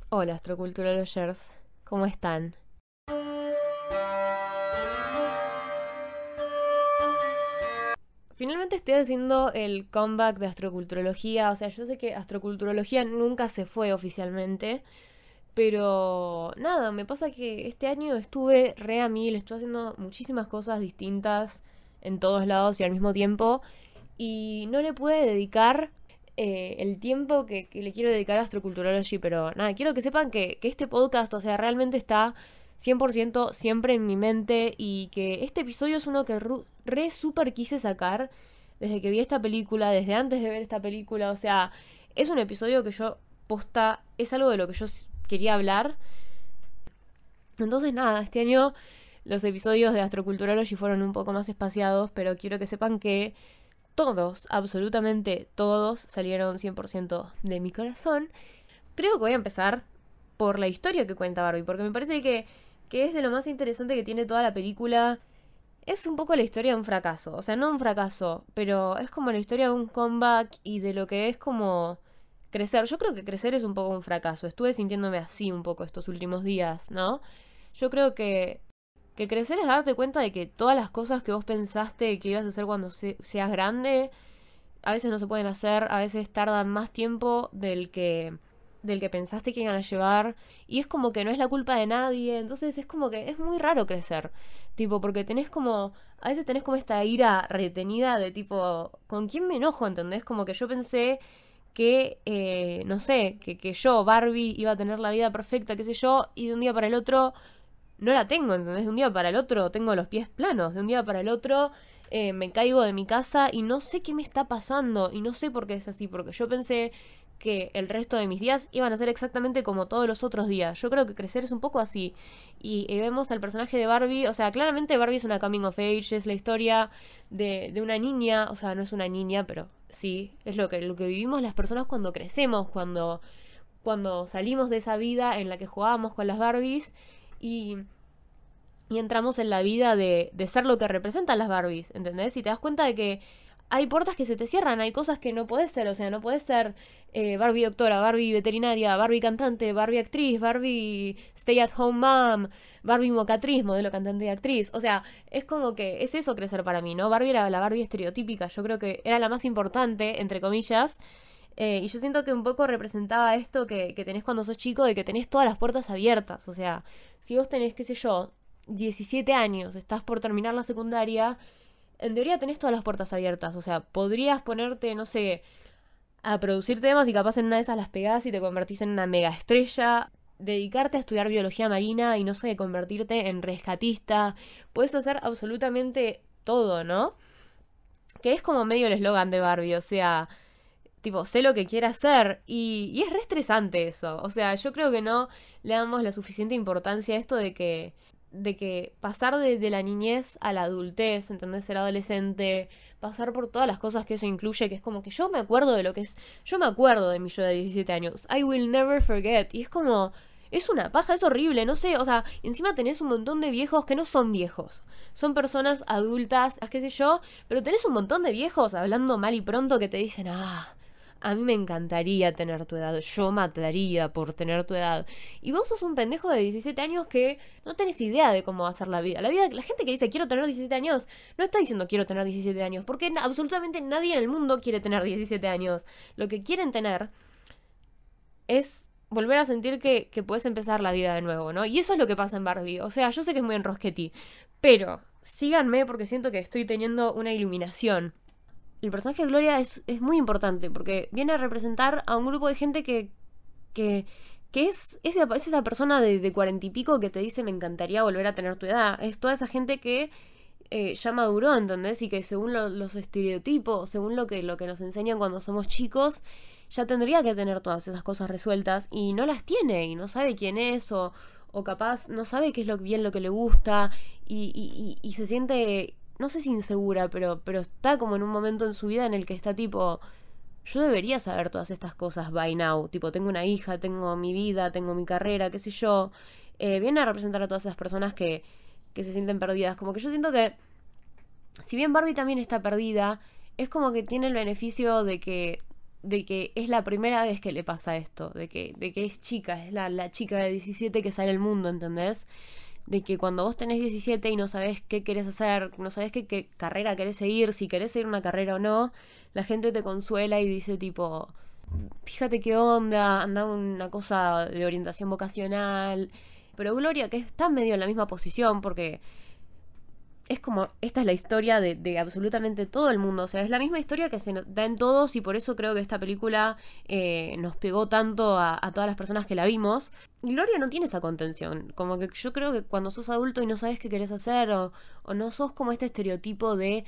Hola, astroculturologers, ¿cómo están? Finalmente estoy haciendo el comeback de astroculturología, o sea, yo sé que astroculturología nunca se fue oficialmente, pero nada, me pasa que este año estuve re a mil, estuve haciendo muchísimas cosas distintas en todos lados y al mismo tiempo, y no le pude dedicar el tiempo que le quiero dedicar a Astroculturology, pero nada, quiero que sepan que este podcast, o sea, realmente está 100% siempre en mi mente y que este episodio es uno que re super quise sacar desde que vi esta película, desde antes de ver esta película, o sea, es un episodio que yo posta, es algo de lo que yo quería hablar. Entonces nada, este año los episodios de Astroculturology fueron un poco más espaciados, pero quiero que sepan que todos, absolutamente todos, salieron 100% de mi corazón. Creo que voy a empezar por la historia que cuenta Barbie, porque me parece que es de lo más interesante que tiene toda la película. Es un poco la historia de un fracaso, o sea, no un fracaso, pero es como la historia de un comeback y de lo que es como crecer. Yo creo que crecer es un poco un fracaso, estuve sintiéndome así un poco estos últimos días, ¿no? Yo creo que crecer es darte cuenta de que todas las cosas que vos pensaste que ibas a hacer cuando seas grande, a veces no se pueden hacer, a veces tardan más tiempo del que pensaste que iban a llevar, y es como que no es la culpa de nadie, entonces es como que es muy raro crecer, tipo, porque tenés como, a veces tenés como esta ira retenida de tipo, ¿con quién me enojo? ¿Entendés? Como que yo pensé que, no sé, que yo, Barbie, iba a tener la vida perfecta, qué sé yo, y de un día para el otro no la tengo, ¿entendés? De un día para el otro tengo los pies planos, de un día para el otro me caigo de mi casa y no sé qué me está pasando y no sé por qué es así, porque yo pensé que el resto de mis días iban a ser exactamente como todos los otros días. Yo creo que crecer es un poco así. Y vemos al personaje de Barbie, o sea, claramente Barbie es una coming of age, es la historia de una niña, o sea, no es una niña, pero sí, es lo que vivimos las personas cuando crecemos, cuando salimos de esa vida en la que jugábamos con las Barbies y, y entramos en la vida de ser lo que representan las Barbies, ¿entendés? Y te das cuenta de que hay puertas que se te cierran, hay cosas que no podés ser, o sea, no podés ser Barbie doctora, Barbie veterinaria, Barbie cantante, Barbie actriz, Barbie stay at home mom, Barbie mocatriz, modelo cantante y actriz, o sea, es como que es eso crecer para mí, ¿no? Barbie era la Barbie estereotípica, yo creo que era la más importante, entre comillas, y yo siento que un poco representaba esto que tenés cuando sos chico, de que tenés todas las puertas abiertas. O sea, si vos tenés, qué sé yo, 17 años, estás por terminar la secundaria, en teoría tenés todas las puertas abiertas. O sea, podrías ponerte, no sé, a producir temas y capaz en una de esas las pegás y te convertís en una mega estrella. Dedicarte a estudiar biología marina y no sé, convertirte en rescatista. Puedes hacer absolutamente todo, ¿no? Que es como medio el eslogan de Barbie, o sea, tipo, sé lo que quiere hacer y es re estresante eso. O sea, yo creo que no le damos la suficiente importancia a esto de que pasar de la niñez a la adultez, ¿entendés? Ser adolescente, pasar por todas las cosas que eso incluye, que es como que yo me acuerdo de lo que es, yo me acuerdo de mi yo de 17 años, I will never forget, y es como, es una paja, es horrible, no sé, o sea, encima tenés un montón de viejos que no son viejos, son personas adultas, qué sé yo, pero tenés un montón de viejos hablando mal y pronto que te dicen, a mí me encantaría tener tu edad, yo mataría por tener tu edad. Y vos sos un pendejo de 17 años que no tenés idea de cómo va a ser la vida. La gente que dice quiero tener 17 años, no está diciendo quiero tener 17 años, porque absolutamente nadie en el mundo quiere tener 17 años. Lo que quieren tener es volver a sentir que puedes empezar la vida de nuevo, ¿no? Y eso es lo que pasa en Barbie. O sea, yo sé que es muy enrosquetí, pero síganme porque siento que estoy teniendo una iluminación. El personaje de Gloria es muy importante porque viene a representar a un grupo de gente que, que es esa persona de 40 y pico que te dice me encantaría volver a tener tu edad. Es toda esa gente que ya maduró, ¿entendés? Y que según los estereotipos, según lo que nos enseñan cuando somos chicos, ya tendría que tener todas esas cosas resueltas y no las tiene y no sabe quién es o capaz no sabe qué es bien lo que le gusta y se siente, no sé si insegura, pero está como en un momento en su vida en el que está tipo, yo debería saber todas estas cosas by now, tipo, tengo una hija, tengo mi vida, tengo mi carrera, qué sé yo. Viene a representar a todas esas personas que se sienten perdidas, como que yo siento que si bien Barbie también está perdida, es como que tiene el beneficio de que de que es la primera vez que le pasa esto, de que es chica, es la chica de 17 que sale al mundo, ¿entendés? De que cuando vos tenés 17 y no sabés qué querés hacer, no sabés qué carrera querés seguir, si querés seguir una carrera o no, la gente te consuela y dice tipo, fíjate qué onda, anda una cosa de orientación vocacional. Pero Gloria, que está medio en la misma posición, porque es como, esta es la historia de absolutamente todo el mundo, o sea, es la misma historia que se da en todos y por eso creo que esta película nos pegó tanto a todas las personas que la vimos. Gloria no tiene esa contención, como que yo creo que cuando sos adulto y no sabes qué querés hacer o no sos como este estereotipo de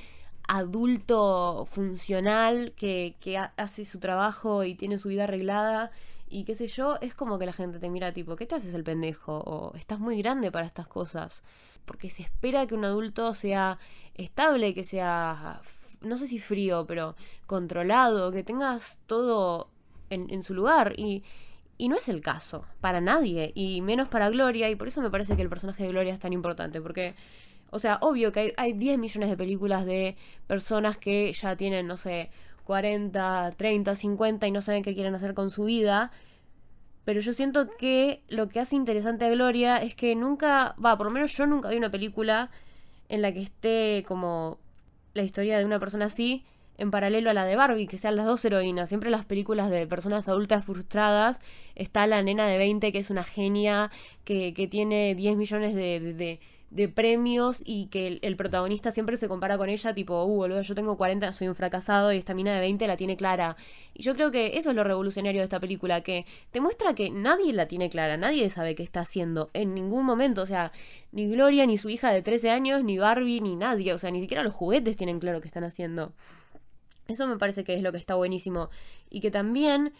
adulto funcional que hace su trabajo y tiene su vida arreglada y qué sé yo, es como que la gente te mira tipo, ¿qué te haces el pendejo? O estás muy grande para estas cosas. Porque se espera que un adulto sea estable, que sea, no sé si frío, pero controlado, que tengas todo en su lugar. Y no es el caso, para nadie, y menos para Gloria, y por eso me parece que el personaje de Gloria es tan importante, porque, o sea, obvio que hay 10 millones de películas de personas que ya tienen, no sé, 40, 30, 50 y no saben qué quieren hacer con su vida. Pero yo siento que lo que hace interesante a Gloria es que nunca, por lo menos yo nunca vi una película en la que esté como la historia de una persona así en paralelo a la de Barbie, que sean las dos heroínas. Siempre en las películas de personas adultas frustradas está la nena de 20 que es una genia, que tiene 10 millones de premios y que el protagonista siempre se compara con ella, tipo, boludo, yo tengo 40, soy un fracasado y esta mina de 20 la tiene clara. Y yo creo que eso es lo revolucionario de esta película, que te muestra que nadie la tiene clara, nadie sabe qué está haciendo en ningún momento, o sea, ni Gloria, ni su hija de 13 años, ni Barbie, ni nadie, o sea, ni siquiera los juguetes tienen claro qué están haciendo. Eso me parece que es lo que está buenísimo. Y que también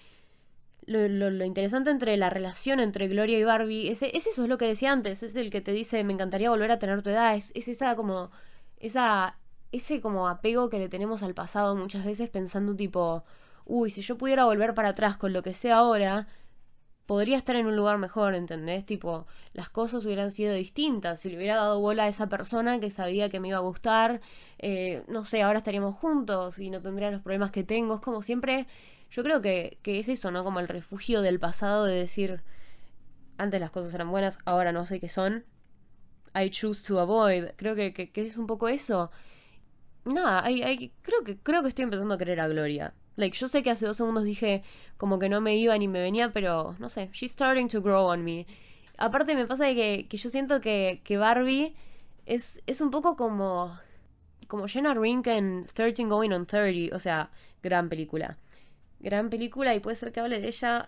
lo interesante entre la relación entre Gloria y Barbie es eso, es lo que decía antes, es el que te dice me encantaría volver a tener tu edad, es esa como ese como apego que le tenemos al pasado muchas veces pensando tipo, uy, si yo pudiera volver para atrás con lo que sé ahora, podría estar en un lugar mejor, ¿entendés? Tipo, las cosas hubieran sido distintas. Si le hubiera dado bola a esa persona que sabía que me iba a gustar, no sé, ahora estaríamos juntos y no tendría los problemas que tengo. Es como siempre, yo creo que es eso, ¿no? Como el refugio del pasado de decir, antes las cosas eran buenas, ahora no sé qué son. I choose to avoid. Creo que es un poco eso. Nada, creo que estoy empezando a querer a Gloria. Like, yo sé que hace 2 segundos dije como que no me iba ni me venía, pero no sé, she's starting to grow on me. Aparte me pasa que yo siento que Barbie es un poco como Jenna Rink en 13 Going on 30, o sea, gran película. Gran película y puede ser que hable de ella.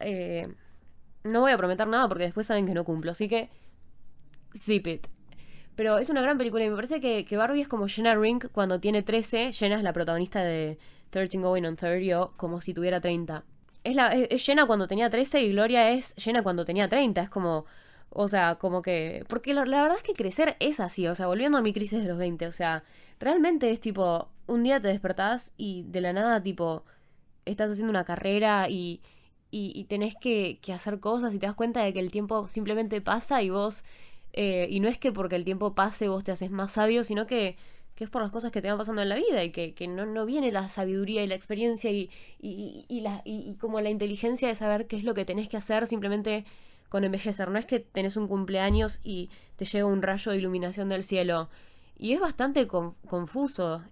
No voy a prometer nada porque después saben que no cumplo, así que zip it. Pero es una gran película y me parece que Barbie es como Jenna Rink cuando tiene 13. Jenna es la protagonista de 13 Going on 30 o como si tuviera 30. Es Jenna cuando tenía 13 y Gloria es Jenna cuando tenía 30. Es como, o sea, como que... Porque la verdad es que crecer es así, o sea, volviendo a mi crisis de los 20, o sea, realmente es tipo, un día te despertás y de la nada tipo, estás haciendo una carrera y tenés que hacer cosas y te das cuenta de que el tiempo simplemente pasa y vos... y no es que porque el tiempo pase vos te haces más sabio, sino que es por las cosas que te van pasando en la vida y que no viene la sabiduría y la experiencia y como la inteligencia de saber qué es lo que tenés que hacer simplemente con envejecer. No es que tenés un cumpleaños y te llega un rayo de iluminación del cielo. Y es bastante confuso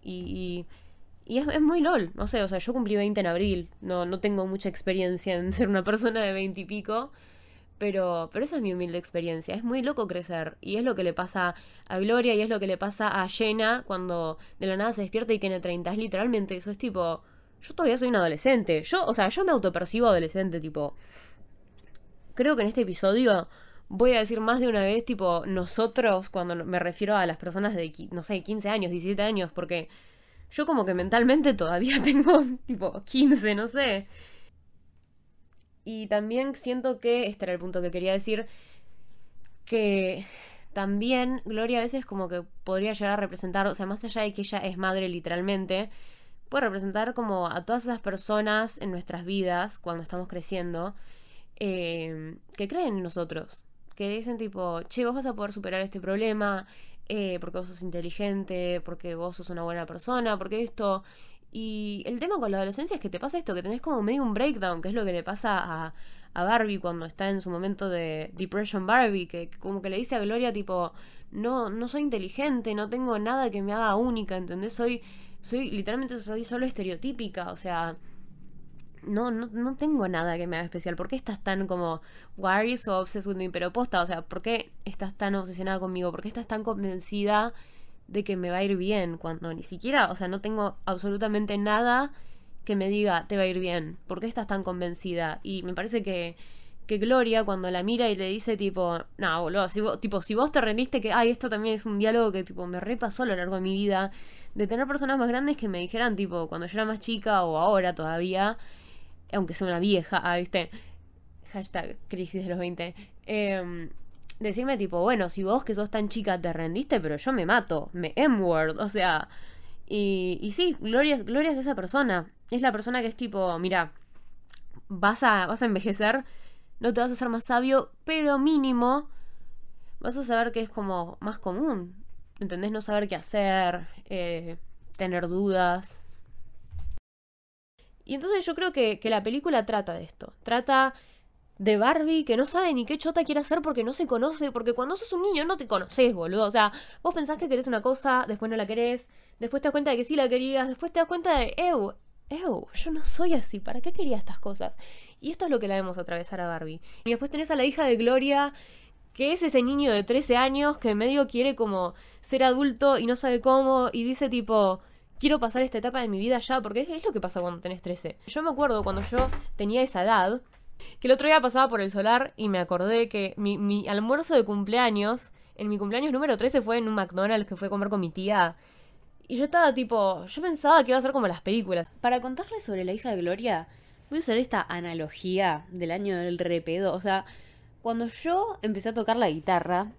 y es muy LOL. No sé, o sea, yo cumplí 20 en abril. No tengo mucha experiencia en ser una persona de 20 y pico. Pero esa es mi humilde experiencia. Es muy loco crecer. Y es lo que le pasa a Gloria y es lo que le pasa a Jenna cuando de la nada se despierta y tiene 30. Es literalmente eso. Es tipo, yo todavía soy un adolescente. O sea, yo me autopercibo adolescente, tipo. Creo que en este episodio voy a decir más de una vez, tipo, nosotros, cuando me refiero a las personas de, no sé, 15 años, 17 años, porque yo como que mentalmente todavía tengo, tipo, 15, no sé. Y también siento que, este era el punto que quería decir, que también Gloria a veces como que podría llegar a representar, o sea, más allá de que ella es madre literalmente, puede representar como a todas esas personas en nuestras vidas cuando estamos creciendo, que creen en nosotros, que dicen tipo, che, vos vas a poder superar este problema, porque vos sos inteligente, porque vos sos una buena persona, porque esto... Y el tema con la adolescencia es que te pasa esto, que tenés como medio un breakdown, que es lo que le pasa a Barbie cuando está en su momento de Depression Barbie, que como que le dice a Gloria tipo, no soy inteligente, no tengo nada que me haga única, ¿entendés? Literalmente soy solo estereotípica, o sea, no tengo nada que me haga especial. ¿Por qué estás tan como, why are you so obsessed with me? Pero posta, o sea, ¿por qué estás tan obsesionada conmigo? ¿Por qué estás tan convencida de que me va a ir bien? Cuando ni siquiera, o sea, no tengo absolutamente nada que me diga, te va a ir bien. ¿Por qué estás tan convencida? Y me parece que Gloria, cuando la mira y le dice, tipo, no, boludo, si vos te rendiste, que, ay, esto también es un diálogo que, tipo, me repasó a lo largo de mi vida, de tener personas más grandes que me dijeran, tipo, cuando yo era más chica o ahora todavía, aunque sea una vieja, ¿viste? Hashtag crisis de los 20. Decirme tipo, bueno, si vos que sos tan chica te rendiste, pero yo me mato, me M-word, o sea. Y sí, Gloria es esa persona. Es la persona que es tipo, mira, vas a envejecer, no te vas a hacer más sabio, pero mínimo vas a saber que es como más común. ¿Entendés? No saber qué hacer, tener dudas. Y entonces yo creo que la película trata de esto. Trata de Barbie que no sabe ni qué chota quiere hacer porque no se conoce. Porque cuando sos un niño no te conoces, boludo. O sea, vos pensás que querés una cosa, después no la querés, después te das cuenta de que sí la querías, después te das cuenta de, yo no soy así, ¿para qué quería estas cosas? Y esto es lo que la vemos atravesar a Barbie. Y después tenés a la hija de Gloria, que es ese niño de 13 años que medio quiere como ser adulto y no sabe cómo, y dice tipo, quiero pasar esta etapa de mi vida ya, porque es lo que pasa cuando tenés 13. Yo me acuerdo cuando yo tenía esa edad, que el otro día pasaba por el solar y me acordé que mi almuerzo de cumpleaños, en mi cumpleaños número 13 fue en un McDonald's que fue a comer con mi tía. Y yo estaba tipo, yo pensaba que iba a ser como las películas. Para contarles sobre la hija de Gloria, voy a usar esta analogía del año del repedo. O sea, cuando yo empecé a tocar la guitarra,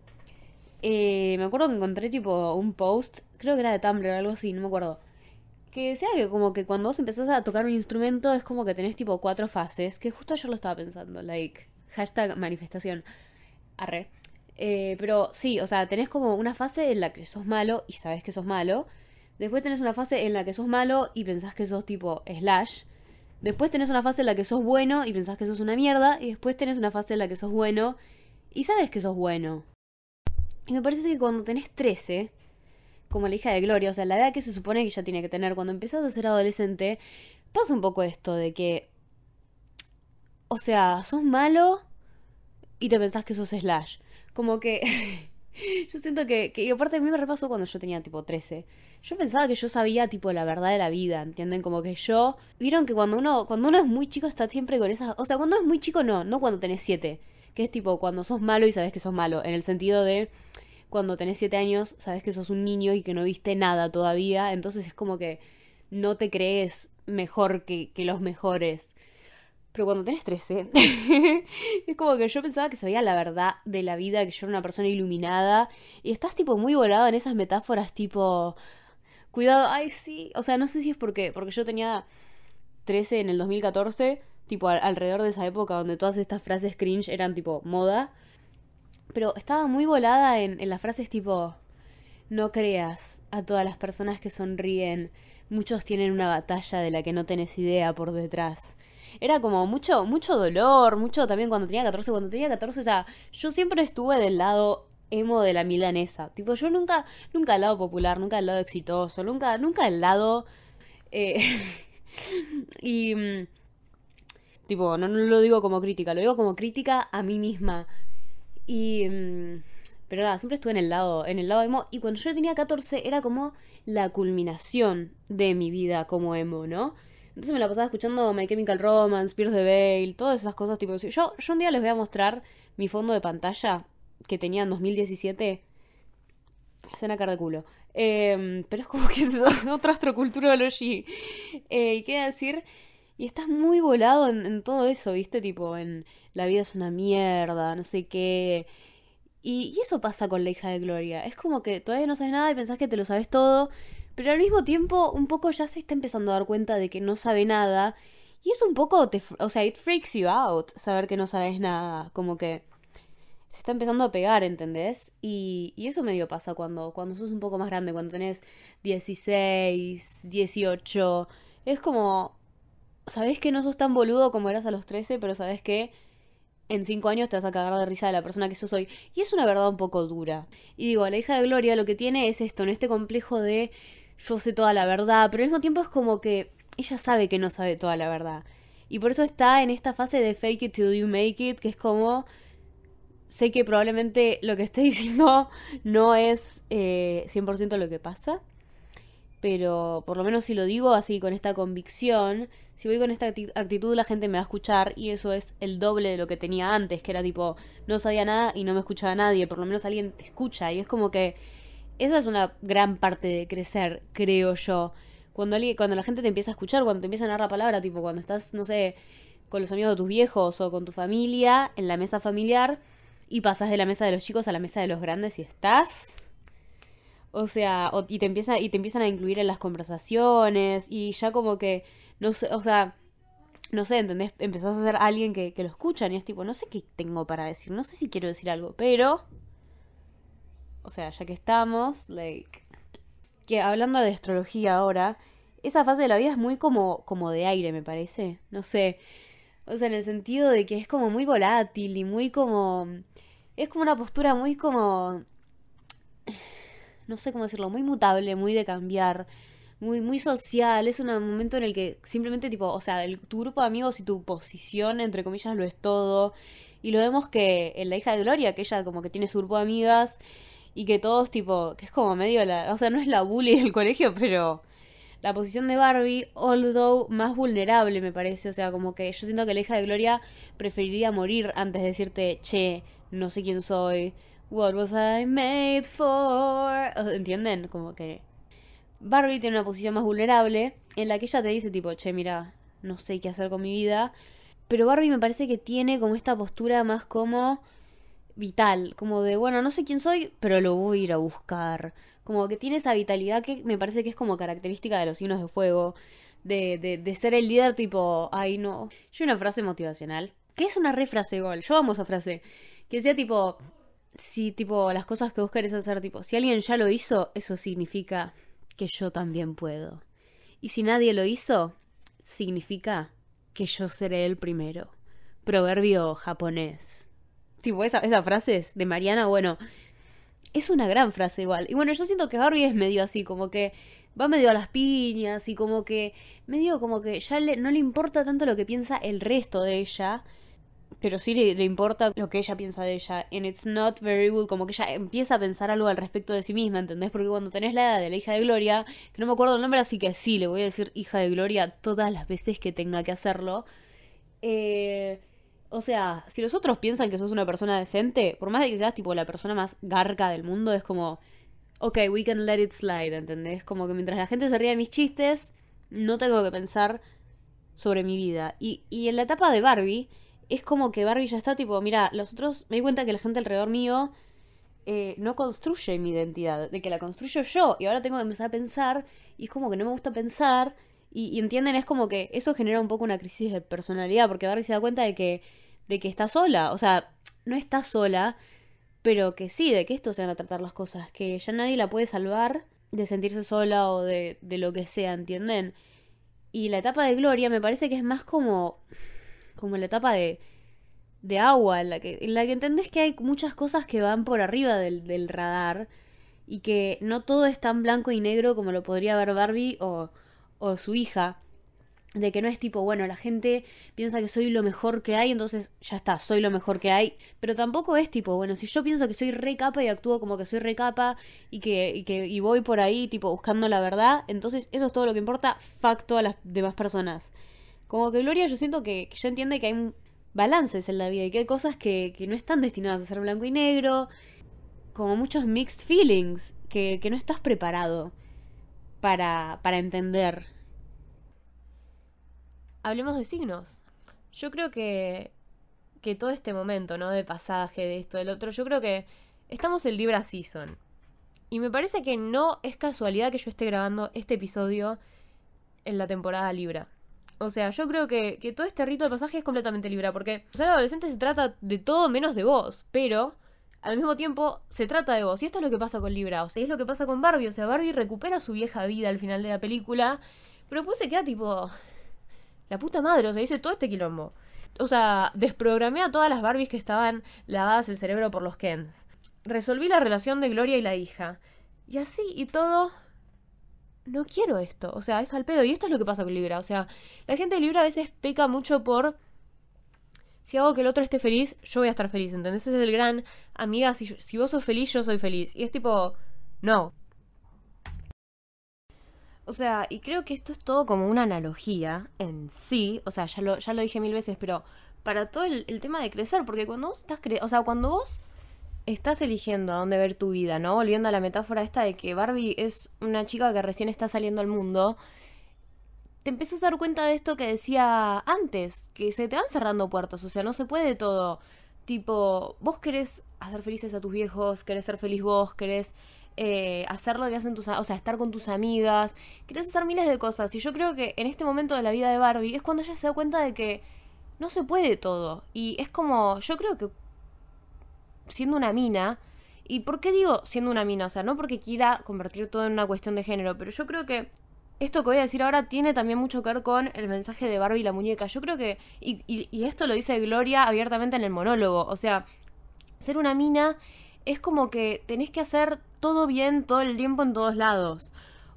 me acuerdo que encontré tipo un post, creo que era de Tumblr o algo así, no me acuerdo, que decía que como que cuando vos empezás a tocar un instrumento es como que tenés tipo 4 fases, que justo ayer lo estaba pensando, like, hashtag manifestación, arre. Pero sí, o sea, tenés como una fase en la que sos malo y sabés que sos malo. Después tenés una fase en la que sos malo y pensás que sos tipo Slash. Después tenés una fase en la que sos bueno y pensás que sos una mierda. Y después tenés una fase en la que sos bueno y sabes que sos bueno. Y me parece que cuando tenés 13, como la hija de Gloria, o sea, la edad que se supone que ya tiene que tener cuando empezás a ser adolescente, pasa un poco esto de que, o sea, sos malo y te pensás que sos Slash. Como que yo siento que y aparte a mí me repasó cuando yo tenía tipo 13. Yo pensaba que yo sabía tipo la verdad de la vida, ¿entienden? Como que yo, vieron que cuando uno es muy chico está siempre con esas, o sea, cuando es muy chico no cuando tenés 7, que es tipo cuando sos malo y sabés que sos malo, en el sentido de cuando tenés 7 años, sabes que sos un niño y que no viste nada todavía, entonces es como que no te crees mejor que los mejores. Pero cuando tenés 13, es como que yo pensaba que sabía la verdad de la vida, que yo era una persona iluminada, y estás tipo muy volado en esas metáforas tipo, cuidado, ay sí, o sea, no sé si es porque yo tenía 13 en el 2014, tipo alrededor de esa época donde todas estas frases cringe eran tipo moda. Pero estaba muy volada en las frases tipo, no creas a todas las personas que sonríen, muchos tienen una batalla de la que no tenés idea por detrás. Era como mucho dolor, mucho también cuando tenía 14, o sea, yo siempre estuve del lado emo de la milanesa. Tipo, yo nunca al lado popular, nunca al lado exitoso, nunca al lado... Eh, y... Tipo, no lo digo como crítica, lo digo como crítica a mí misma. Y... Pero nada, siempre estuve en el lado emo. Y cuando yo tenía 14 era como la culminación de mi vida como emo, ¿no? Entonces me la pasaba escuchando My Chemical Romance, Pierce the Veil, todas esas cosas. Tipo, yo un día les voy a mostrar mi fondo de pantalla que tenía en 2017. Hacen a cara de culo. Pero es como que es otra astroculturology. Y qué decir... Y estás muy volado en todo eso, ¿viste? Tipo, en la vida es una mierda, no sé qué. Y eso pasa con la hija de Gloria. Es como que todavía no sabes nada y pensás que te lo sabes todo. Pero al mismo tiempo, un poco ya se está empezando a dar cuenta de que no sabe nada. Y es un poco, o sea, it freaks you out saber que no sabes nada. Como que se está empezando a pegar, ¿entendés? Y eso medio pasa cuando sos un poco más grande, cuando tenés 16, 18. Es como, sabés que no sos tan boludo como eras a los 13, pero sabés que en 5 años te vas a cagar de risa de la persona que sos hoy. Y es una verdad un poco dura. Y digo, la hija de Gloria lo que tiene es esto, en este complejo de yo sé toda la verdad, pero al mismo tiempo es como que ella sabe que no sabe toda la verdad. Y por eso está en esta fase de fake it till you make it, que es como, sé que probablemente lo que estoy diciendo no es 100% lo que pasa, pero por lo menos si lo digo así con esta convicción, si voy con esta actitud la gente me va a escuchar y eso es el doble de lo que tenía antes, que era tipo, no sabía nada y no me escuchaba nadie, por lo menos alguien te escucha y es como que esa es una gran parte de crecer, creo yo. Cuando la gente te empieza a escuchar, cuando te empiezan a dar la palabra, tipo cuando estás, no sé, con los amigos de tus viejos o con tu familia, en la mesa familiar, y pasas de la mesa de los chicos a la mesa de los grandes y estás. O sea, y te empiezan a incluir en las conversaciones y ya como que, no sé, o sea, no sé, ¿entendés? Empezás a ser alguien que lo escuchan y es tipo, no sé qué tengo para decir, no sé si quiero decir algo, pero, o sea, ya que estamos, like, que hablando de astrología ahora, esa fase de la vida es muy como de aire, me parece, no sé, o sea, en el sentido de que es como muy volátil y muy como, es como una postura muy como no sé cómo decirlo, muy mutable, muy de cambiar, muy social. Es un momento en el que simplemente, tipo, o sea, tu grupo de amigos y tu posición, entre comillas, lo es todo. Y lo vemos que en la hija de Gloria, que ella como que tiene su grupo de amigas y que todos, tipo, que es como medio la. O sea, no es la bully del colegio, pero. La posición de Barbie, although más vulnerable, me parece. O sea, como que yo siento que la hija de Gloria preferiría morir antes de decirte, che, no sé quién soy. What was I made for? ¿Entienden? Como que Barbie tiene una posición más vulnerable en la que ella te dice tipo, che, mira, no sé qué hacer con mi vida. Pero Barbie me parece que tiene como esta postura más como vital, como de, bueno, no sé quién soy, pero lo voy a ir a buscar. Como que tiene esa vitalidad que me parece que es como característica de los signos de fuego, de ser el líder tipo, ay no. Yo una frase motivacional, que es una re frase igual, yo amo esa frase, que sea tipo, si tipo las cosas que vos querés hacer, tipo, si alguien ya lo hizo, eso significa que yo también puedo. Y si nadie lo hizo, significa que yo seré el primero. Proverbio japonés. Tipo, esa frase es de Mariana, bueno, es una gran frase igual. Y bueno, yo siento que Barbie es medio así, como que va medio a las piñas y como que medio como que ya no le importa tanto lo que piensa el resto de ella, pero sí le importa lo que ella piensa de ella. And it's not very good, como que ella empieza a pensar algo al respecto de sí misma, ¿entendés? Porque cuando tenés la edad de la hija de Gloria, que no me acuerdo el nombre, así que sí, le voy a decir hija de Gloria todas las veces que tenga que hacerlo. O sea, si los otros piensan que sos una persona decente, por más de que seas tipo la persona más garca del mundo, es como, ok, we can let it slide, ¿entendés? Como que mientras la gente se ríe de mis chistes, no tengo que pensar sobre mi vida. Y en la etapa de Barbie, es como que Barbie ya está tipo, mira, los otros, me di cuenta que la gente alrededor mío no construye mi identidad, de que la construyo yo. Y ahora tengo que empezar a pensar, y es como que no me gusta pensar. Y entienden, es como que eso genera un poco una crisis de personalidad, porque Barbie se da cuenta de que está sola. O sea, no está sola, pero que sí, de que esto se van a tratar las cosas, que ya nadie la puede salvar de sentirse sola o de lo que sea, ¿entienden? Y la etapa de Gloria me parece que es más como la etapa de agua, en la que entendés que hay muchas cosas que van por arriba del radar y que no todo es tan blanco y negro como lo podría ver Barbie o su hija. De que no es tipo, bueno, la gente piensa que soy lo mejor que hay, entonces ya está, soy lo mejor que hay. Pero tampoco es tipo, bueno, si yo pienso que soy re capa y actúo como que soy re capa y voy por ahí, tipo, buscando la verdad, entonces eso es todo lo que importa, fuck todas las demás personas. Como que Gloria yo siento que ya entiende que hay balances en la vida y que hay cosas que no están destinadas a ser blanco y negro, como muchos mixed feelings, que no estás preparado para entender. Hablemos de signos. Yo creo que todo este momento, ¿no? De pasaje, de esto, del otro, yo creo que estamos en Libra Season. Y me parece que no es casualidad que yo esté grabando este episodio en la temporada Libra. O sea, yo creo que todo este rito de pasaje es completamente Libra, porque ser adolescente se trata de todo menos de vos, pero al mismo tiempo se trata de vos. Y esto es lo que pasa con Libra, o sea, es lo que pasa con Barbie. O sea, Barbie recupera su vieja vida al final de la película, pero después se queda tipo, la puta madre, o sea, dice todo este quilombo. O sea, desprogramé a todas las Barbies que estaban lavadas el cerebro por los Kens. Resolví la relación de Gloria y la hija. Y así y todo, no quiero esto. O sea, es al pedo. Y esto es lo que pasa con Libra. O sea, la gente de Libra a veces peca mucho por... Si hago que el otro esté feliz, yo voy a estar feliz, ¿entendés? Ese es el gran... Amiga, si vos sos feliz, yo soy feliz. Y es tipo... No. O sea, y creo que esto es todo como una analogía en sí. O sea, ya lo dije 1000 veces, pero para todo el tema de crecer. Porque cuando vos estás... O sea, cuando vos estás eligiendo a dónde ver tu vida, ¿no? Volviendo a la metáfora esta de que Barbie es una chica que recién está saliendo al mundo, te empiezas a dar cuenta de esto que decía antes, que se te van cerrando puertas, o sea, no se puede todo. Tipo, vos querés hacer felices a tus viejos, querés ser feliz vos, querés hacer lo que hacen o sea, estar con tus amigas, querés hacer miles de cosas. Y yo creo que en este momento de la vida de Barbie es cuando ella se da cuenta de que no se puede todo. Y es como, yo creo que siendo una mina, ¿y por qué digo siendo una mina? O sea, no porque quiera convertir todo en una cuestión de género, pero yo creo que esto que voy a decir ahora tiene también mucho que ver con el mensaje de Barbie y la muñeca. Yo creo que, y esto lo dice Gloria abiertamente en el monólogo, o sea, ser una mina es como que tenés que hacer todo bien todo el tiempo en todos lados.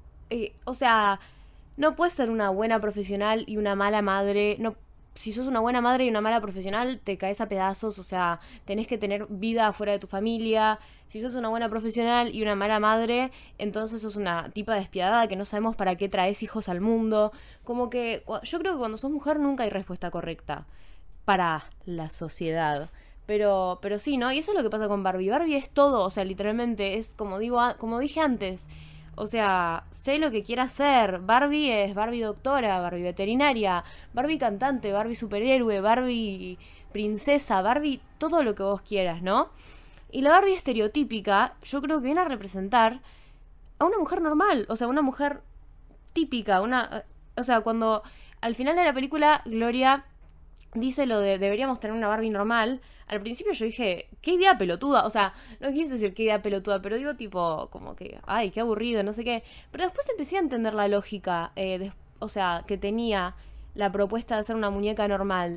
O sea, no puedes ser una buena profesional y una mala madre. No, si sos una buena madre y una mala profesional, te caes a pedazos. O sea, tenés que tener vida fuera de tu familia. Si sos una buena profesional y una mala madre, entonces sos una tipa despiadada que no sabemos para qué traes hijos al mundo. Como que yo creo que cuando sos mujer nunca hay respuesta correcta para la sociedad. Pero sí, ¿no? Y eso es lo que pasa con Barbie. Barbie es todo, o sea, literalmente es como dije antes. O sea, sé lo que quiera hacer. Barbie es Barbie doctora, Barbie veterinaria, Barbie cantante, Barbie superhéroe, Barbie princesa, Barbie todo lo que vos quieras, ¿no? Y la Barbie estereotípica, yo creo que viene a representar a una mujer normal, o sea, una mujer típica, o sea, cuando al final de la película Gloria dice lo de deberíamos tener una Barbie normal, al principio yo dije, qué idea pelotuda, o sea, no quise decir qué idea pelotuda, pero digo tipo, como que, ay, qué aburrido, no sé qué, pero después empecé a entender la lógica, o sea, que tenía la propuesta de hacer una muñeca normal,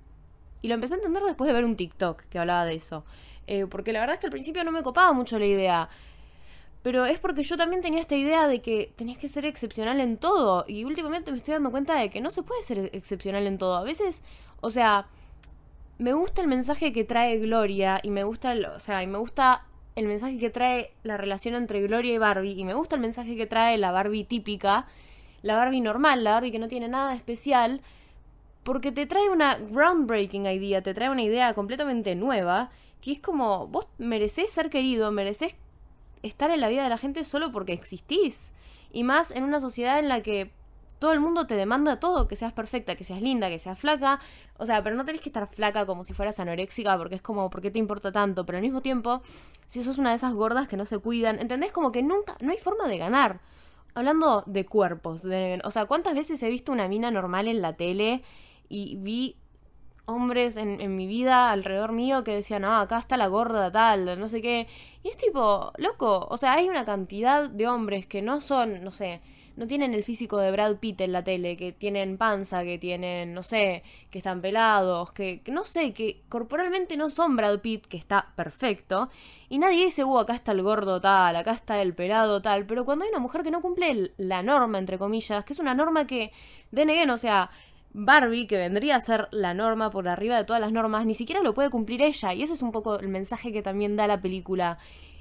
y lo empecé a entender después de ver un TikTok que hablaba de eso, porque la verdad es que al principio no me copaba mucho la idea, pero es porque yo también tenía esta idea de que tenías que ser excepcional en todo. Y últimamente me estoy dando cuenta de que no se puede ser excepcional en todo. A veces, o sea, me gusta el mensaje que trae Gloria. Y me gusta, y me gusta el mensaje que trae la relación entre Gloria y Barbie. Y me gusta el mensaje que trae la Barbie típica. La Barbie normal, la Barbie que no tiene nada de especial. Porque te trae una groundbreaking idea. Te trae una idea completamente nueva. Que es como, vos merecés ser querido, merecés estar en la vida de la gente solo porque existís. Y más en una sociedad en la que todo el mundo te demanda todo, que seas perfecta, que seas linda, que seas flaca. O sea, pero no tenés que estar flaca como si fueras anoréxica, porque es como, ¿por qué te importa tanto? Pero al mismo tiempo, si sos una de esas gordas que no se cuidan, ¿entendés? Como que nunca, no hay forma de ganar. Hablando de cuerpos, o sea, ¿cuántas veces he visto una mina normal en la tele y vi hombres en mi vida alrededor mío que decían, ah, acá está la gorda tal, no sé qué. Y es tipo, loco, o sea, hay una cantidad de hombres que no son, no sé, no tienen el físico de Brad Pitt en la tele, que tienen panza, que tienen, no sé, que están pelados, que no sé, que corporalmente no son Brad Pitt, que está perfecto. Y nadie dice, acá está el gordo tal, acá está el pelado tal. Pero cuando hay una mujer que no cumple la norma, entre comillas, que es una norma que, o sea, Barbie, que vendría a ser la norma por arriba de todas las normas, ni siquiera lo puede cumplir ella. Y eso es un poco el mensaje que también da la película.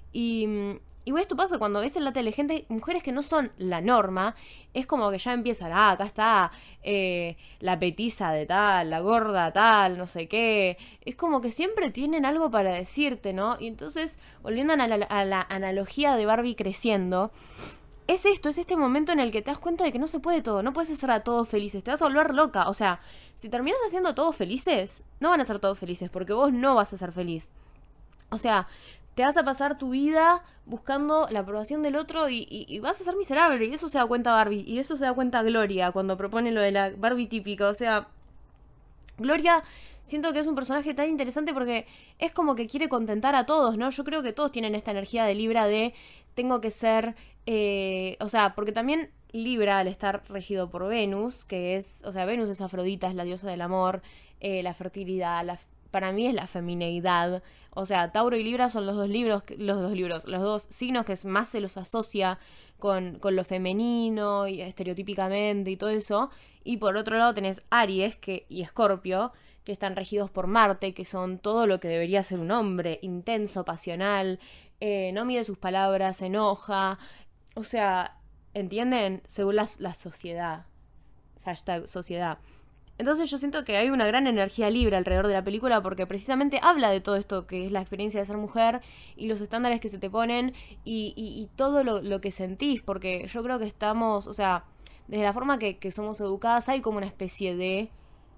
Y esto pasa cuando ves en la tele mujeres que no son la norma, es como que ya empiezan, acá está la petiza de tal, la gorda tal, no sé qué. Es como que siempre tienen algo para decirte, ¿no? Y entonces, volviendo a la analogía de Barbie creciendo, es esto, es este momento en el que te das cuenta de que no se puede todo, no puedes hacer a todos felices, te vas a volver loca. O sea, si terminas haciendo a todos felices, no van a ser todos felices, porque vos no vas a ser feliz. O sea, te vas a pasar tu vida buscando la aprobación del otro y vas a ser miserable. Y eso se da cuenta Barbie, y eso se da cuenta Gloria cuando propone lo de la Barbie típica. O sea, Gloria, siento que es un personaje tan interesante porque es como que quiere contentar a todos, ¿no? Yo creo que todos tienen esta energía de Libra de tengo que ser, o sea, porque también Libra, al estar regido por Venus, que es, o sea, Venus es Afrodita, es la diosa del amor, la fertilidad, para mí es la femineidad. O sea, Tauro y Libra son los dos signos que más se los asocia con lo femenino y estereotípicamente y todo eso. Y por otro lado tenés Aries y Escorpio, que están regidos por Marte, que son todo lo que debería ser un hombre, intenso, pasional, no mide sus palabras, se enoja. O sea, ¿entienden? Según la sociedad. Hashtag sociedad. Entonces yo siento que hay una gran energía libre alrededor de la película porque precisamente habla de todo esto que es la experiencia de ser mujer y los estándares que se te ponen y todo lo que sentís, porque yo creo que estamos, o sea, desde la forma que somos educadas hay como una especie de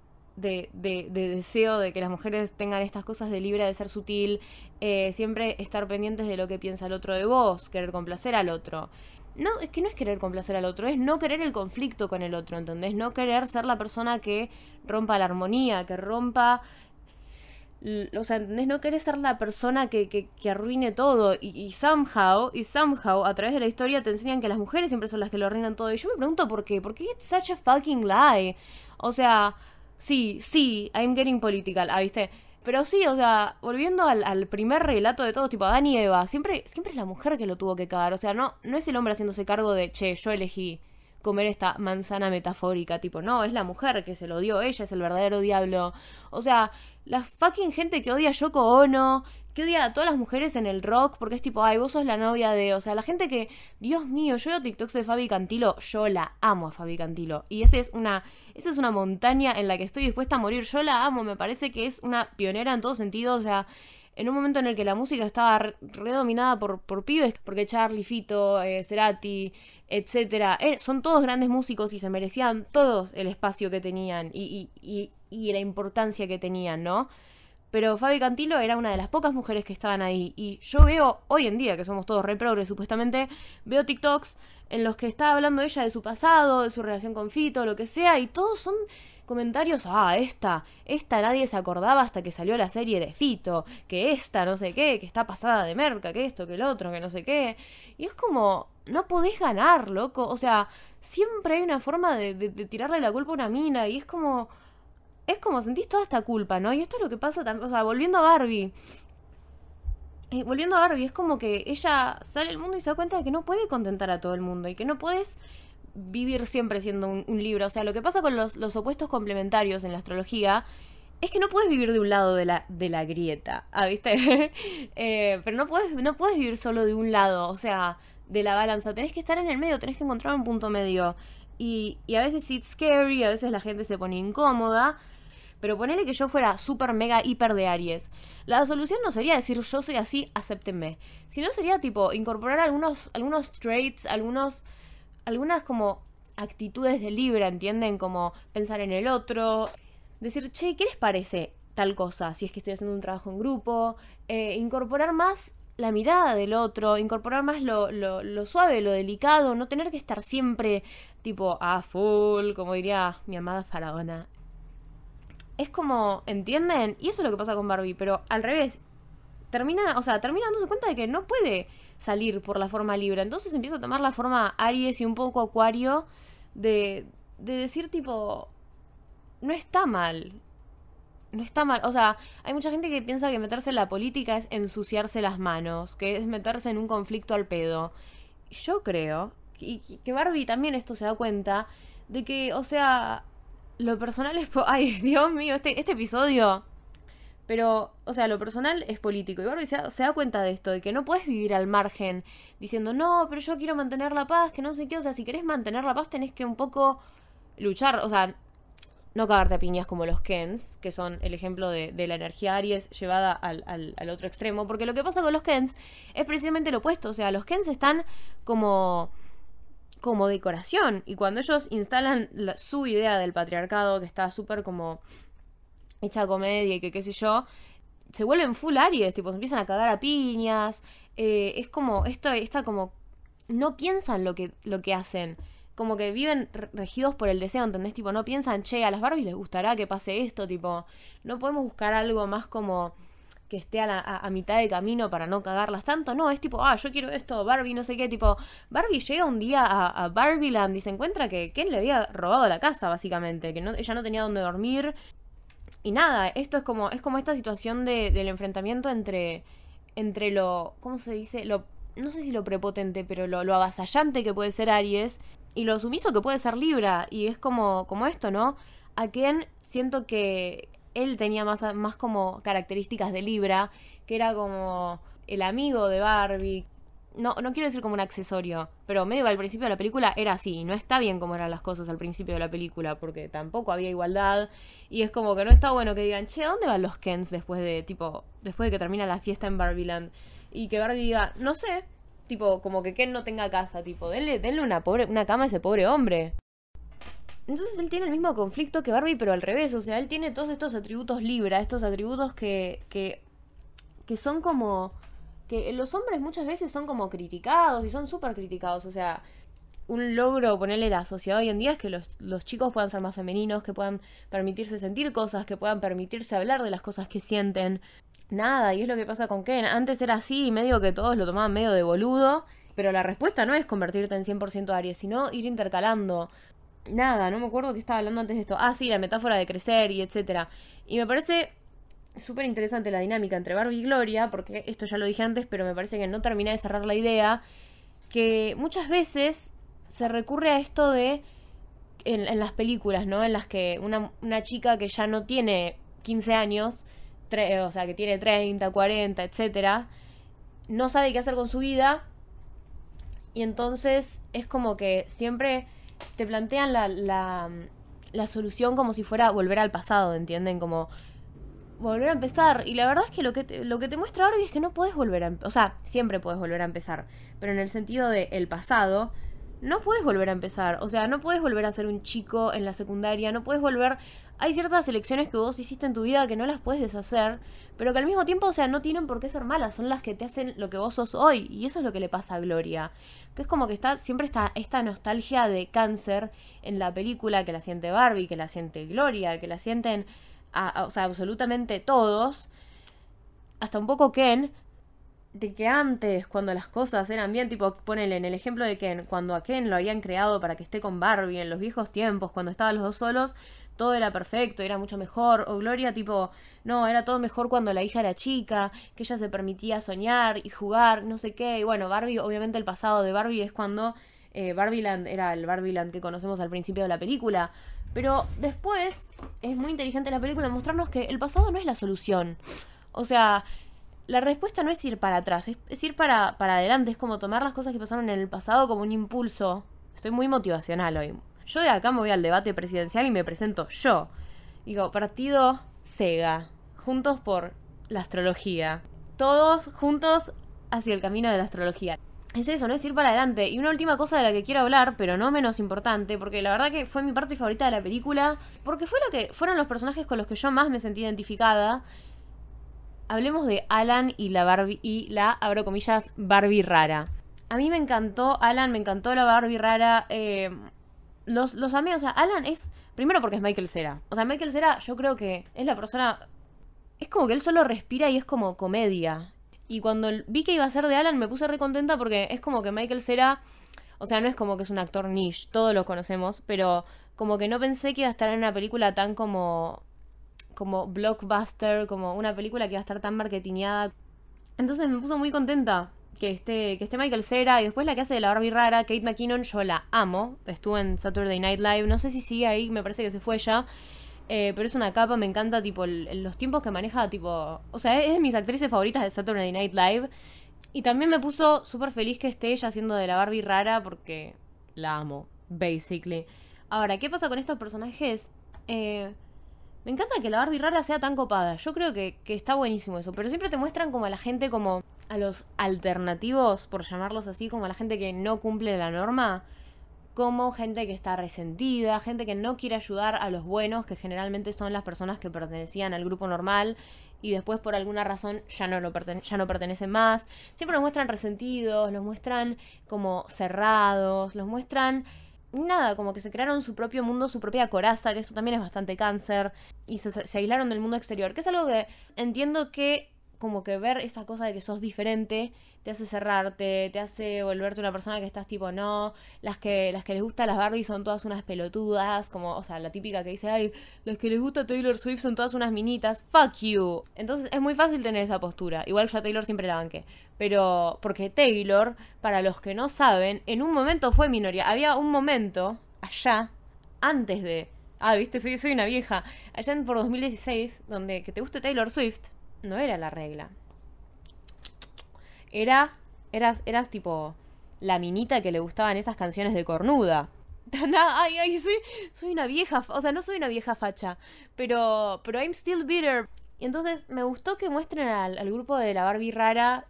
deseo de que las mujeres tengan estas cosas de libre de ser sutil, siempre estar pendientes de lo que piensa el otro de vos, querer complacer al otro. No, es que no es querer complacer al otro, es no querer el conflicto con el otro, ¿entendés? No querer ser la persona que rompa la armonía, que rompa... O sea, ¿entendés? No querer ser la persona que arruine todo. Y somehow, a través de la historia te enseñan que las mujeres siempre son las que lo arruinan todo. Y yo me pregunto por qué. ¿Por qué it's such a fucking lie? O sea, sí, I'm getting political, ¿viste? Pero sí, o sea, volviendo al primer relato de todos, tipo Adán y Eva, siempre es la mujer que lo tuvo que cagar. O sea, no es el hombre haciéndose cargo de, che, yo elegí comer esta manzana metafórica, tipo, no, es la mujer que se lo dio, ella es el verdadero diablo. O sea, la fucking gente que odia a Yoko Ono, que odia a todas las mujeres en el rock, porque es tipo, ay, vos sos la novia de... O sea, la gente que, Dios mío, yo veo TikToks de Fabi Cantilo, yo la amo a Fabi Cantilo. Y esa es una montaña en la que estoy dispuesta a morir. Yo la amo, me parece que es una pionera en todo sentido, o sea... En un momento en el que la música estaba redominada por pibes, porque Charlie, Fito, Cerati, etcétera, son todos grandes músicos y se merecían todos el espacio que tenían y la importancia que tenían, ¿no? Pero Fabi Cantilo era una de las pocas mujeres que estaban ahí. Y yo veo, hoy en día, que somos todos re progres supuestamente, veo TikToks en los que está hablando ella de su pasado, de su relación con Fito, lo que sea, y todos son comentarios, esta nadie se acordaba hasta que salió la serie de Fito, que esta no sé qué, que está pasada de merca, que esto, que el otro, que no sé qué. Y es como, no podés ganar, loco. O sea, siempre hay una forma de tirarle la culpa a una mina y es como sentís toda esta culpa, ¿no? Y esto es lo que pasa también, o sea, volviendo a Barbie, es como que ella sale al mundo y se da cuenta de que no puede contentar a todo el mundo y que no puedes vivir siempre siendo un Libra. O sea, lo que pasa con los opuestos complementarios en la astrología es que no puedes vivir de un lado de la grieta, ¿viste? Pero no puedes vivir solo de un lado, o sea, de la balanza. Tenés que estar en el medio, tenés que encontrar un punto medio. Y a veces it's scary, a veces la gente se pone incómoda. Pero ponele que yo fuera súper mega hiper de Aries. La solución no sería decir yo soy así, acéptenme. Sino sería tipo incorporar algunos traits, algunas como actitudes de Libra, ¿entienden? Como pensar en el otro. Decir, che, ¿qué les parece tal cosa? Si es que estoy haciendo un trabajo en grupo. Incorporar más la mirada del otro. Incorporar más lo suave, lo delicado. No tener que estar siempre tipo a full, como diría mi amada faraona. Es como, ¿entienden? Y eso es lo que pasa con Barbie, pero al revés. Termina dándose cuenta de que no puede salir por la forma Libra. Entonces empieza a tomar la forma Aries y un poco Acuario de decir tipo, no está mal. No está mal. O sea, hay mucha gente que piensa que meterse en la política es ensuciarse las manos, que es meterse en un conflicto al pedo. Yo creo, y que Barbie también esto se da cuenta, de que, o sea... Lo personal es... Ay, Dios mío, este episodio... Pero, o sea, lo personal es político. Y Barbie se da cuenta de esto, de que no puedes vivir al margen diciendo, no, pero yo quiero mantener la paz, que no sé qué. O sea, si querés mantener la paz tenés que un poco luchar. O sea, no cagarte a piñas como los Kens, que son el ejemplo de la energía Aries llevada al otro extremo. Porque lo que pasa con los Kens es precisamente lo opuesto. O sea, los Kens están como decoración. Y cuando ellos instalan su idea del patriarcado, que está súper como hecha comedia y que qué sé yo, se vuelven full Aries, tipo, se empiezan a cagar a piñas. Es como, está como, no piensan lo que hacen. como que viven regidos por el deseo, ¿entendés? Tipo, no piensan, che, a las Barbies les gustará que pase esto, tipo, no podemos buscar algo más como que esté a mitad de camino para no cagarlas tanto. No, es tipo, yo quiero esto, Barbie, no sé qué. Tipo, Barbie llega un día a Barbieland y se encuentra que Ken le había robado la casa, básicamente. Que ella no tenía dónde dormir. Y nada, esto es como esta situación del enfrentamiento entre lo, ¿cómo se dice? No sé si lo prepotente, pero lo avasallante que puede ser Aries y lo sumiso que puede ser Libra. Y es como esto, ¿no? A Ken siento que él tenía más como características de Libra, que era como el amigo de Barbie. No quiero decir como un accesorio, pero medio que al principio de la película era así, y no está bien como eran las cosas al principio de la película, porque tampoco había igualdad, y es como que no está bueno que digan, che, ¿dónde van los Kens después de que termina la fiesta en Barbieland? Y que Barbie diga, no sé, tipo, como que Ken no tenga casa, tipo, denle una cama a ese pobre hombre. Entonces él tiene el mismo conflicto que Barbie, pero al revés. O sea, él tiene todos estos atributos Libra, estos atributos que son como... que los hombres muchas veces son como criticados y son súper criticados. O sea, un logro ponerle la sociedad hoy en día es que los chicos puedan ser más femeninos, que puedan permitirse sentir cosas, que puedan permitirse hablar de las cosas que sienten. Nada, y es lo que pasa con Ken. Antes era así y medio que todos lo tomaban medio de boludo. Pero la respuesta no es convertirte en 100% Aries, sino ir intercalando. Nada, no me acuerdo qué estaba hablando antes de esto. Sí, la metáfora de crecer y etcétera. Y me parece súper interesante la dinámica entre Barbie y Gloria, porque esto ya lo dije antes, pero me parece que no terminé de cerrar la idea, que muchas veces se recurre a esto de, en las películas, ¿no? En las que una chica que ya no tiene 15 años, o sea, que tiene 30, 40, etcétera, no sabe qué hacer con su vida, y entonces es como que siempre te plantean la solución como si fuera volver al pasado, ¿entienden? Como volver a empezar. Y la verdad es que lo que te muestra Barbie es que no podés volver a empezar. O sea, siempre podés volver a empezar. Pero en el sentido de el pasado, no puedes volver a empezar. O sea, no puedes volver a ser un chico en la secundaria. No puedes volver... Hay ciertas elecciones que vos hiciste en tu vida que no las puedes deshacer, pero que al mismo tiempo, o sea, no tienen por qué ser malas. Son las que te hacen lo que vos sos hoy. Y eso es lo que le pasa a Gloria. Que es como que siempre está esta nostalgia de cáncer en la película, que la siente Barbie, que la siente Gloria, que la sienten... o sea, absolutamente todos, hasta un poco Ken, de que antes, cuando las cosas eran bien, tipo, ponele en el ejemplo de Ken, cuando a Ken lo habían creado para que esté con Barbie en los viejos tiempos, cuando estaban los dos solos, todo era perfecto, era mucho mejor. O Gloria, tipo, no, era todo mejor cuando la hija era chica, que ella se permitía soñar y jugar, no sé qué. Y bueno, Barbie, obviamente el pasado de Barbie es cuando Barbieland era el Barbieland que conocemos al principio de la película. Pero después es muy inteligente la película en mostrarnos que el pasado no es la solución. O sea, la respuesta no es ir para atrás, es ir para adelante. Es como tomar las cosas que pasaron en el pasado como un impulso. Estoy muy motivacional hoy. Yo de acá me voy al debate presidencial y me presento yo. Digo, partido Sega. Juntos por la astrología. Todos juntos hacia el camino de la astrología. Es eso, no es ir para adelante. Y una última cosa de la que quiero hablar, pero no menos importante, porque la verdad que fue mi parte favorita de la película, porque fueron los personajes con los que yo más me sentí identificada. Hablemos de Alan y la Barbie, y la, abro comillas, Barbie rara. A mí me encantó Alan, me encantó la Barbie rara. Los amé, o sea, Alan es... Primero porque es Michael Cera. O sea, Michael Cera yo creo que es la persona... Es como que él solo respira y es como comedia. Y cuando vi que iba a ser de Alan me puse re contenta porque es como que Michael Cera... O sea, no es como que es un actor niche, todos lo conocemos, pero como que no pensé que iba a estar en una película tan como blockbuster, como una película que iba a estar tan marketingada. Entonces me puso muy contenta que esté Michael Cera. Y después la que hace de la Barbie rara, Kate McKinnon, yo la amo. Estuvo en Saturday Night Live, no sé si sigue ahí, me parece que se fue ya. Pero es una capa, me encanta tipo los tiempos que maneja, tipo... O sea, es de mis actrices favoritas de Saturday Night Live. Y también me puso súper feliz que esté ella haciendo de la Barbie rara porque la amo, basically. Ahora, ¿qué pasa con estos personajes? Me encanta que la Barbie rara sea tan copada. Yo creo que está buenísimo eso. Pero siempre te muestran como a la gente, como a los alternativos, por llamarlos así, como a la gente que no cumple la norma, como gente que está resentida, gente que no quiere ayudar a los buenos, que generalmente son las personas que pertenecían al grupo normal y después por alguna razón ya no pertenecen más. Siempre los muestran resentidos, los muestran como cerrados, los muestran nada, como que se crearon su propio mundo, su propia coraza, que eso también es bastante Cáncer, y se aislaron del mundo exterior, que es algo que entiendo que como que ver esa cosa de que sos diferente te hace cerrarte, te hace volverte una persona que estás tipo, no, las que les gusta las Barbie son todas unas pelotudas, como, o sea, la típica que dice, ay, las que les gusta Taylor Swift son todas unas minitas, fuck you. Entonces es muy fácil tener esa postura, igual yo a Taylor siempre la banqué, pero porque Taylor, para los que no saben, en un momento fue minoría, había un momento allá, antes de, viste, soy una vieja, allá por 2016, donde que te guste Taylor Swift no era la regla. Eras tipo la minita que le gustaban esas canciones de cornuda. Ay, soy una vieja, o sea, no soy una vieja facha, pero I'm still bitter. Y entonces me gustó que muestren al grupo de la Barbie rara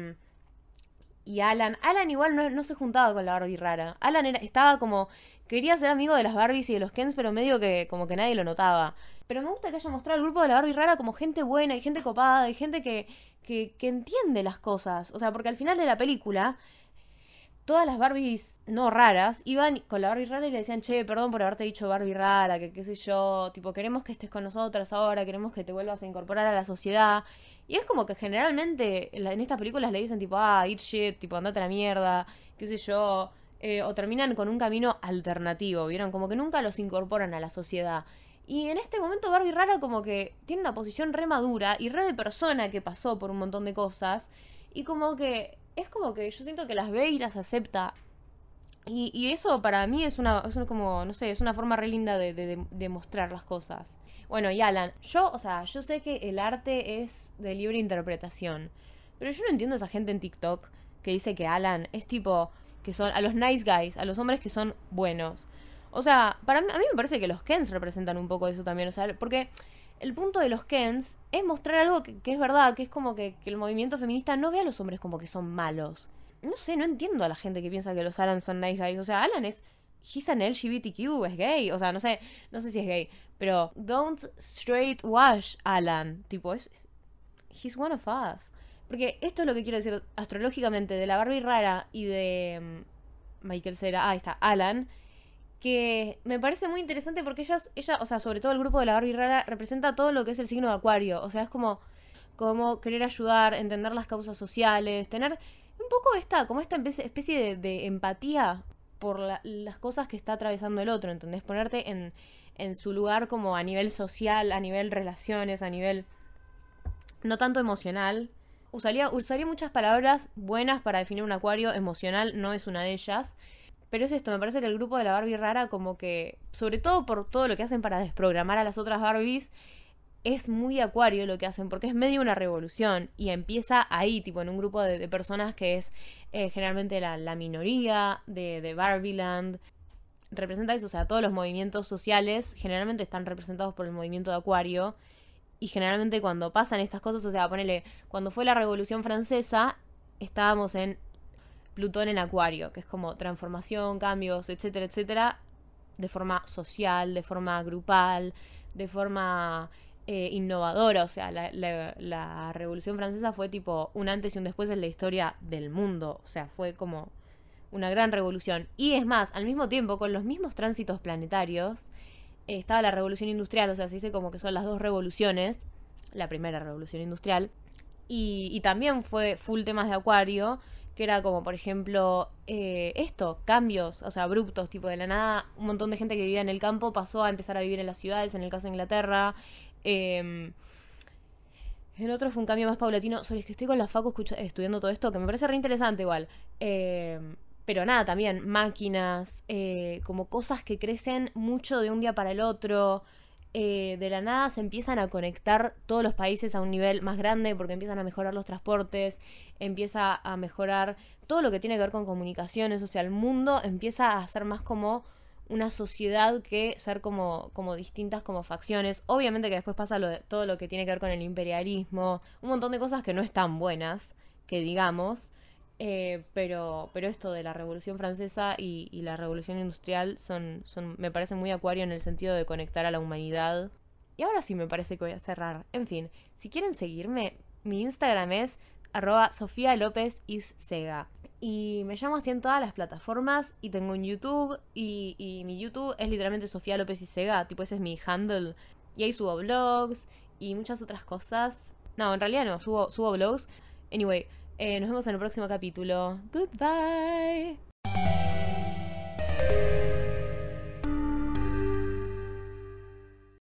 y Alan. Alan igual no se juntaba con la Barbie rara. Alan estaba como, quería ser amigo de las Barbies y de los Kens, pero medio que como que nadie lo notaba. Pero me gusta que haya mostrado al grupo de la Barbie rara como gente buena y gente copada y gente que entiende las cosas. O sea, porque al final de la película, todas las Barbies no raras iban con la Barbie rara y le decían, che, perdón por haberte dicho Barbie rara, que qué sé yo, tipo, queremos que estés con nosotras ahora, queremos que te vuelvas a incorporar a la sociedad. Y es como que generalmente en estas películas le dicen tipo, eat shit, tipo, andate a la mierda, qué sé yo, o terminan con un camino alternativo, ¿vieron? Como que nunca los incorporan a la sociedad. Y en este momento Barbie rara como que tiene una posición re madura y re de persona que pasó por un montón de cosas. Y como que es como que yo siento que las ve y las acepta. Y eso para mí es como, no sé, es una forma re linda de mostrar las cosas. Bueno, y Alan, yo sé que el arte es de libre interpretación. Pero yo no entiendo a esa gente en TikTok que dice que Alan es tipo, que son a los nice guys, a los hombres que son buenos. O sea, a mí me parece que los Kens representan un poco eso también, o sea, porque el punto de los Kens es mostrar algo que es verdad, que es como que el movimiento feminista no ve a los hombres como que son malos. No sé, no entiendo a la gente que piensa que los Alan son nice guys. O sea, Alan he's an LGBTQ, es gay. O sea, no sé si es gay, pero don't straight wash Alan. Tipo, he's one of us. Porque esto es lo que quiero decir astrológicamente de la Barbie rara y de Michael Cera. Ahí está, Alan. Que me parece muy interesante porque ella, o sea, sobre todo el grupo de la Barbie rara, representa todo lo que es el signo de Acuario. O sea, es como querer ayudar, entender las causas sociales, tener un poco esta especie de empatía por las cosas que está atravesando el otro, ¿entendés? Ponerte en su lugar como a nivel social, a nivel relaciones, a nivel no tanto emocional. Usaría muchas palabras buenas para definir un Acuario, emocional no es una de ellas. Pero es esto, me parece que el grupo de la Barbie rara como que, sobre todo por todo lo que hacen para desprogramar a las otras Barbies, es muy Acuario lo que hacen, porque es medio una revolución y empieza ahí, tipo en un grupo de personas que es generalmente la minoría de Barbieland. Representa eso, o sea, todos los movimientos sociales generalmente están representados por el movimiento de Acuario y generalmente cuando pasan estas cosas, o sea, ponele, cuando fue la Revolución Francesa, estábamos en Plutón en Acuario, que es como transformación, cambios, etcétera, etcétera, de forma social, de forma grupal, de forma innovadora. O sea, la Revolución Francesa fue tipo un antes y un después en la historia del mundo. O sea, fue como una gran revolución. Y es más, al mismo tiempo, con los mismos tránsitos planetarios, estaba la Revolución Industrial. O sea, se dice como que son las dos revoluciones. La primera revolución industrial. Y también fue full temas de Acuario, que era como, por ejemplo, cambios, o sea, abruptos, tipo de la nada, un montón de gente que vivía en el campo pasó a empezar a vivir en las ciudades, en el caso de Inglaterra. El otro fue un cambio más paulatino. Sorry, es que estoy con la facu estudiando todo esto, que me parece re interesante igual. Pero nada, también máquinas, como cosas que crecen mucho de un día para el otro. De la nada se empiezan a conectar todos los países a un nivel más grande porque empiezan a mejorar los transportes, empieza a mejorar todo lo que tiene que ver con comunicaciones, o sea, el mundo empieza a ser más como una sociedad que ser como distintas como facciones. Obviamente que después pasa todo lo que tiene que ver con el imperialismo, un montón de cosas que no están buenas, que digamos. Pero esto de la Revolución Francesa y la Revolución Industrial me parece muy Acuario en el sentido de conectar a la humanidad. Y ahora sí me parece que voy a cerrar. En fin, si quieren seguirme, mi Instagram es @SofiaLopezIsSega. Y me llamo así en todas las plataformas. Y tengo un YouTube. Y mi YouTube es literalmente Sofía López y Sega. Tipo, ese es mi handle. Y ahí subo vlogs y muchas otras cosas. No, en realidad no, subo vlogs. Anyway, nos vemos en el próximo capítulo. Goodbye.